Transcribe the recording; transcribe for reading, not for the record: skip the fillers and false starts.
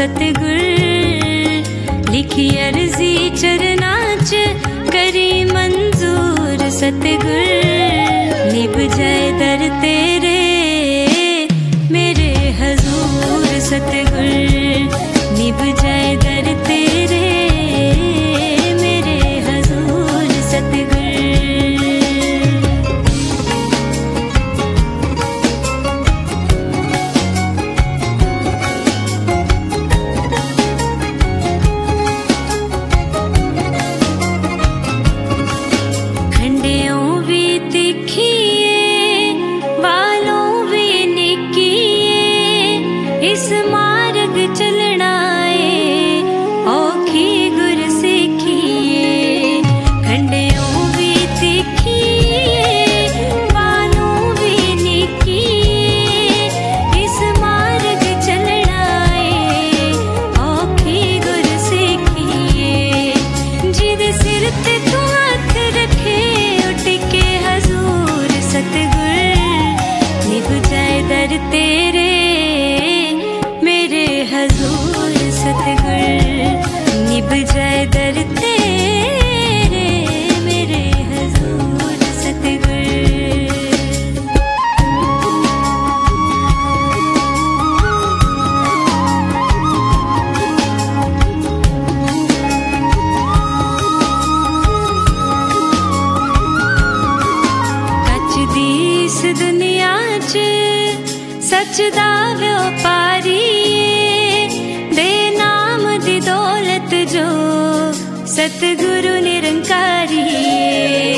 सतगुर लिखी अर्जी चरना च करी मंजूर सतगुर निभ जाए दर तेरे मेरे हजूर सतगुर निभ जाए दर तेरे मेरे हजूर सतगुर। इस मार्ग चलना है औखी गुर सीखिए खंडियों भी तीखिए बालों भी निकिए इस मार्ग चलना है औखी गुर सीखिए जिदे सिर ते तू हाथ रखे उठ के हजूर सतगुर निभ जाए दर तेरे हजूर सतगुर निभ जाए दर तेरे मेरे हजूर सतगुर। कच दी इस दुनिया च सच दा व्यापारी दौलत जो सतगुरु निरंकारी